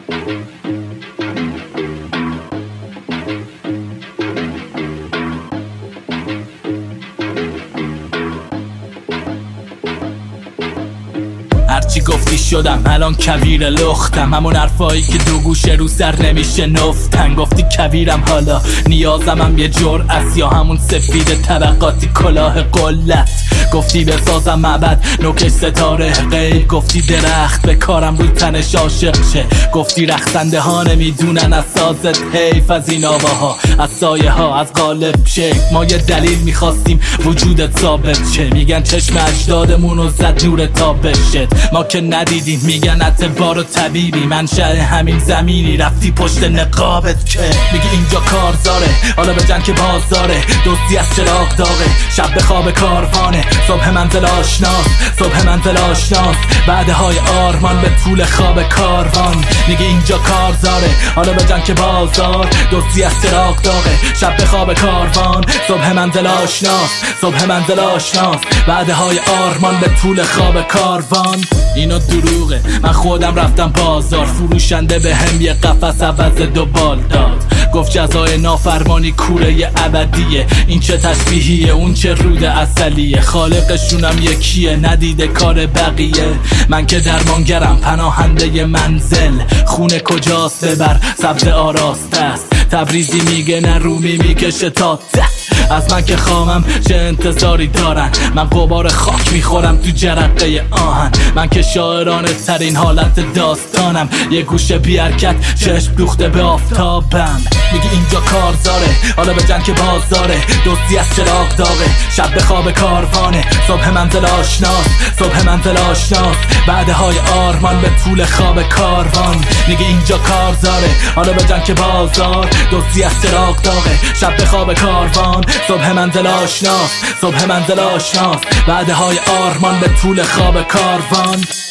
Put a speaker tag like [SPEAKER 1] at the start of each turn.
[SPEAKER 1] هرچی گفتی شدم الان کویر لختم، همون حرفایی که دو گوشه رو سر نمیشه نفتن. گفتی کویرم حالا نیازمم یه جرأت، یا همون سفید طبقاتی کلاه قلت. گفتی بسازم معبد نوکش ستاره غیب، گفتی درخت به کارم رو تنش عاشق شه. گفتی رقصنده ها نمیدونن از سازت حیف، از این آواها از سایه ها از قالب شکل. ما یه دلیل میخواستیم وجودت ثابت شه، میگن چشم اجدادمونو زد نور تابشت. ما که ندیدیم میگن اعتبار و طبیبی، منشأ همین زمینی رفتی پشت نقابت که. میگی اینجا کارزاره حالا بجن که بازاره، دزدی از چراغ داغه شب به خواب کاروانه. صبح منزل آشناس صبح منزل آشناس، بعده های آرمان به طول خواب کاروان. میگی اینجا کارزاره حالا بجن که بازار، دزدی از چراغ داغه شب به خواب کاروان. صبح منزل آشناس صبح منزل آشناس، بعده های آرمان به طول خواب کاروان. اینا دروغه من خودم رفتم بازار، فروشنده به هم یه قفس عوض دو بال داد. گفت جزای نافرمانی کوره ابدیه، این چه تشبیهیه اون چه رود اصلیه. خالقشونم یکیه ندیده کار بقیه، من که درمانگرم پناهنده منزل. خونه کجاست ببر سبز آراسته است، تبریزی میگه نه رومی میکشه تا از من که خامم چه انتظاری دارن. من غبار خاک میخورم تو جرقه آهن، من که شاعرانه ترین حالت داستانم. یه گوشه بی حرکت چشم دوخته به آفتابم. میگی اینجا کارزاره حالا بجن که بازاره، دزدی از چراغ داغه شب به خواب کاروانه. صبح منزل آشناس صبح منزل آشناس، بعده های آرمان به طول خواب کاروان. میگی اینجا کارزاره حالا بجن که بازار، دزدی از چراغ داغه شب به خواب کاروان. صبح منزل آشناس صبح منزل آشناس، بعده های آرمان به طول خواب کاروان.